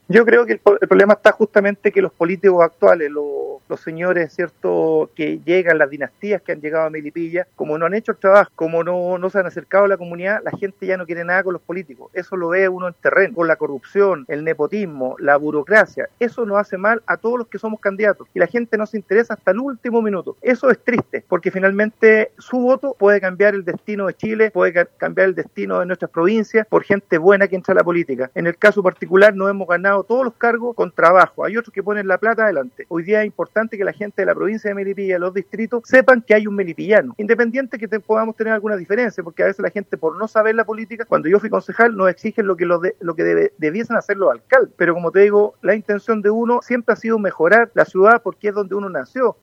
Yo creo que el problema está justamente que los políticos actuales, los señores, ¿cierto?, que llegan, las dinastías que han llegado a Melipilla, como no han hecho el trabajo, como no se han acercado a la comunidad, la gente ya no quiere nada con los políticos. Eso lo ve uno en terreno, con la corrupción, el nepotismo, la burocracia. Eso nos hace mal a todos los que somos candidatos. Y la gente no se interesa hasta el último minuto. Eso es triste, porque finalmente su voto puede cambiar el destino de Chile, puede cambiar el destino de nuestras provincias por gente buena que entra a la política. En el caso particular nos hemos ganado todos los cargos con trabajo. Hay otros que ponen la plata adelante. Hoy día es importante que la gente de la provincia de Melipilla, los distritos, sepan que hay un melipillano, independiente que podamos tener alguna diferencia, porque a veces la gente, por no saber la política, cuando yo fui concejal, nos exigen lo que debiesen hacer los alcaldes. Pero como te digo, la intención de uno siempre ha sido mejorar la ciudad porque es donde uno nació.